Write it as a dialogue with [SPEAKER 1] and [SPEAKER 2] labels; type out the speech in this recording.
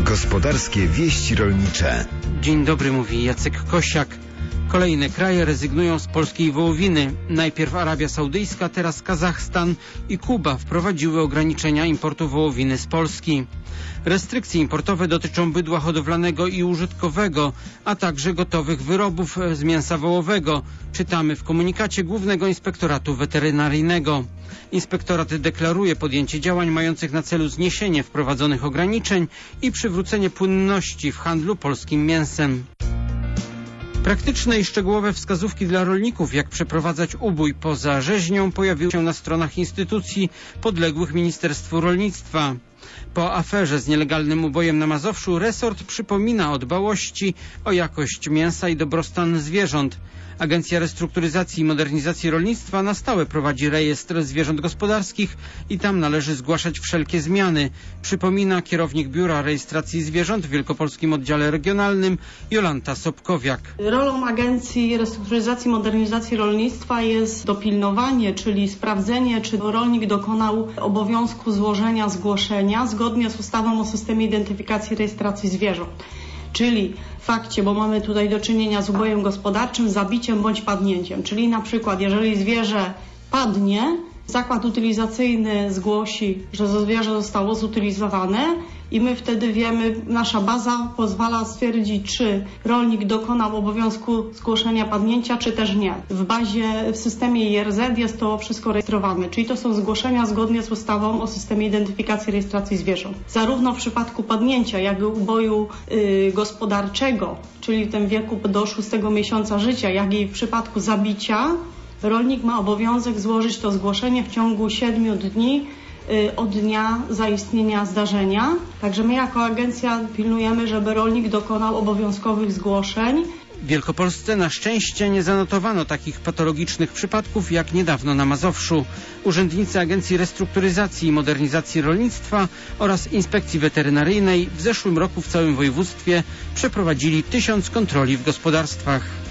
[SPEAKER 1] Gospodarskie wieści rolnicze.
[SPEAKER 2] Dzień dobry, mówi Jacek Kosiak. Kolejne kraje rezygnują z polskiej wołowiny. Najpierw Arabia Saudyjska, teraz Kazachstan i Kuba wprowadziły ograniczenia importu wołowiny z Polski. Restrykcje importowe dotyczą bydła hodowlanego i użytkowego, a także gotowych wyrobów z mięsa wołowego. Czytamy w komunikacie Głównego Inspektoratu Weterynaryjnego. Inspektorat deklaruje podjęcie działań mających na celu zniesienie wprowadzonych ograniczeń i przywrócenie płynności w handlu polskim mięsem. Praktyczne i szczegółowe wskazówki dla rolników, jak przeprowadzać ubój poza rzeźnią, pojawiły się na stronach instytucji podległych Ministerstwu Rolnictwa. Po aferze z nielegalnym ubojem na Mazowszu resort przypomina o dbałości o jakość mięsa i dobrostan zwierząt. Agencja Restrukturyzacji i Modernizacji Rolnictwa na stałe prowadzi rejestr zwierząt gospodarskich i tam należy zgłaszać wszelkie zmiany, przypomina kierownik Biura Rejestracji Zwierząt w Wielkopolskim Oddziale Regionalnym Jolanta Sobkowiak.
[SPEAKER 3] Rolą Agencji Restrukturyzacji i Modernizacji Rolnictwa jest dopilnowanie, czyli sprawdzenie, czy rolnik dokonał obowiązku złożenia zgłoszenia zgodnie z ustawą o systemie identyfikacji i rejestracji zwierząt. Czyli w fakcie, bo mamy tutaj do czynienia z ubojem gospodarczym, zabiciem bądź padnięciem. Czyli na przykład, jeżeli zwierzę padnie, zakład utylizacyjny zgłosi, że to zwierzę zostało zutylizowane i my wtedy wiemy, nasza baza pozwala stwierdzić, czy rolnik dokonał obowiązku zgłoszenia padnięcia, czy też nie. W systemie IRZ jest to wszystko rejestrowane, czyli to są zgłoszenia zgodnie z ustawą o systemie identyfikacji i rejestracji zwierząt. Zarówno w przypadku padnięcia, jak i uboju gospodarczego, czyli w tym wieku do 6 miesiąca życia, jak i w przypadku zabicia, rolnik ma obowiązek złożyć to zgłoszenie w ciągu 7 dni od dnia zaistnienia zdarzenia. Także my jako agencja pilnujemy, żeby rolnik dokonał obowiązkowych zgłoszeń.
[SPEAKER 2] W Wielkopolsce na szczęście nie zanotowano takich patologicznych przypadków jak niedawno na Mazowszu. Urzędnicy Agencji Restrukturyzacji i Modernizacji Rolnictwa oraz Inspekcji Weterynaryjnej w zeszłym roku w całym województwie przeprowadzili 1000 kontroli w gospodarstwach.